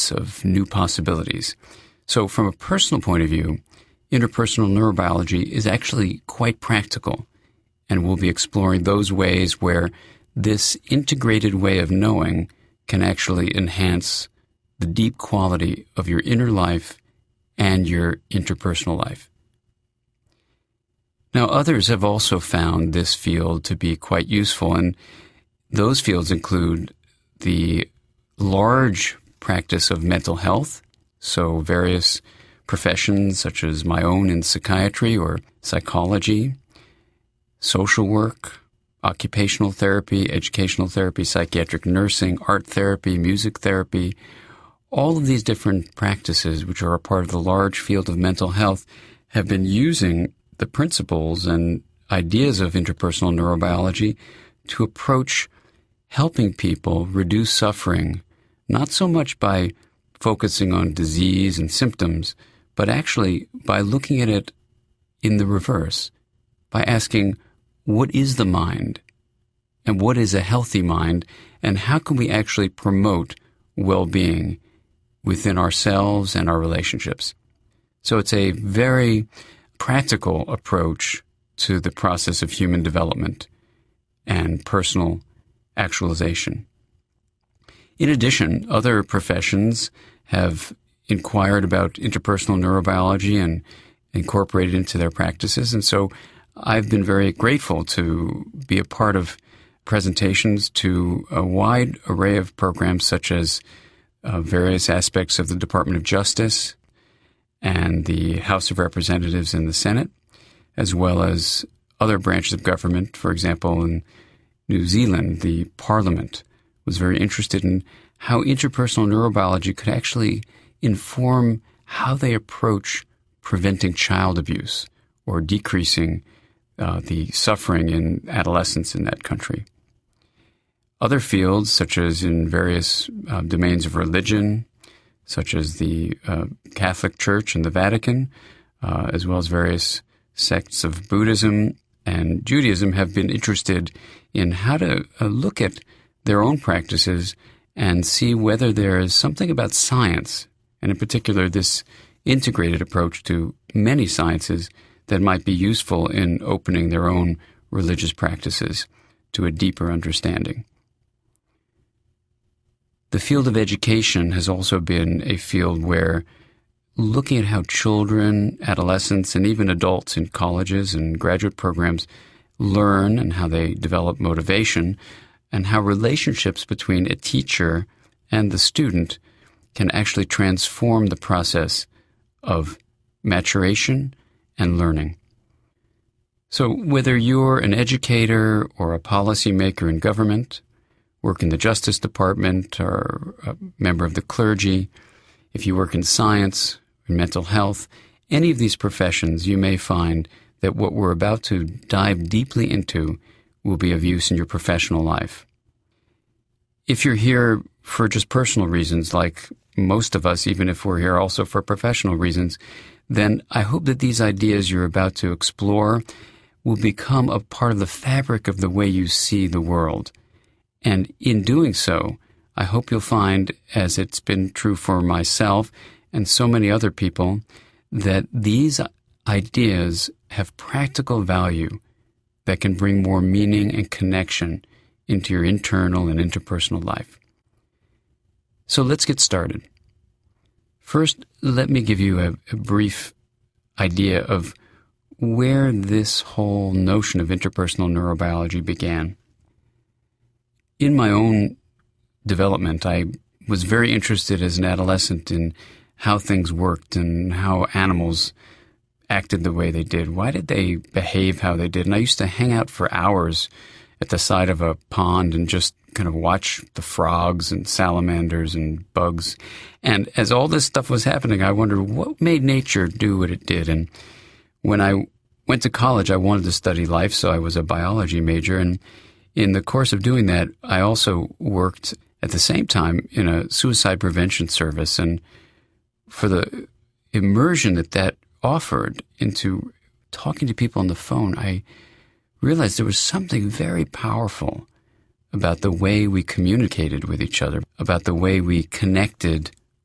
of new possibilities. So from a personal point of view, interpersonal neurobiology is actually quite practical, and we'll be exploring those ways where this integrated way of knowing can actually enhance the deep quality of your inner life and your interpersonal life. Now, others have also found this field to be quite useful, and those fields include the large practice of mental health, so various professions such as my own in psychiatry or psychology, social work, occupational therapy, educational therapy, psychiatric nursing, art therapy, music therapy. All of these different practices, which are a part of the large field of mental health, have been using the principles and ideas of interpersonal neurobiology to approach helping people reduce suffering, not so much by focusing on disease and symptoms, but actually by looking at it in the reverse, by asking, what is the mind? And what is a healthy mind? And how can we actually promote well-being within ourselves and our relationships? So it's a very practical approach to the process of human development and personal actualization. In addition, other professions have inquired about interpersonal neurobiology and incorporated it into their practices. And so I've been very grateful to be a part of presentations to a wide array of programs such as various aspects of the Department of Justice and the House of Representatives and the Senate, as well as other branches of government. For example, in New Zealand, the Parliament was very interested in how interpersonal neurobiology could actually inform how they approach preventing child abuse or decreasing the suffering in adolescents in that country. Other fields, such as in various domains of religion, such as the Catholic Church and the Vatican, as well as various sects of Buddhism and Judaism, have been interested in how to look at their own practices and see whether there is something about science, and in particular this integrated approach to many sciences, that might be useful in opening their own religious practices to a deeper understanding. The field of education has also been a field where looking at how children, adolescents, and even adults in colleges and graduate programs learn and how they develop motivation, and how relationships between a teacher and the student can actually transform the process of maturation and learning. So whether you're an educator or a policymaker in government, work in the Justice Department, or a member of the clergy, if you work in science, in mental health, any of these professions, you may find that what we're about to dive deeply into will be of use in your professional life. If you're here for just personal reasons, like most of us, even if we're here also for professional reasons, then I hope that these ideas you're about to explore will become a part of the fabric of the way you see the world. And in doing so, I hope you'll find, as it's been true for myself and so many other people, that these ideas have practical value that can bring more meaning and connection into your internal and interpersonal life. So let's get started. First, let me give you a brief idea of where this whole notion of interpersonal neurobiology began. In my own development, I was very interested as an adolescent in how things worked and how animals acted the way they did. Why did they behave how they did? And I used to hang out for hours at the side of a pond and just kind of watch the frogs and salamanders and bugs. And as all this stuff was happening, I wondered what made nature do what it did. And when I went to college, I wanted to study life, so I was a biology major. And in the course of doing that, I also worked at the same time in a suicide prevention service. And for the immersion that offered into talking to people on the phone, I realized there was something very powerful about the way we communicated with each other, about the way we connected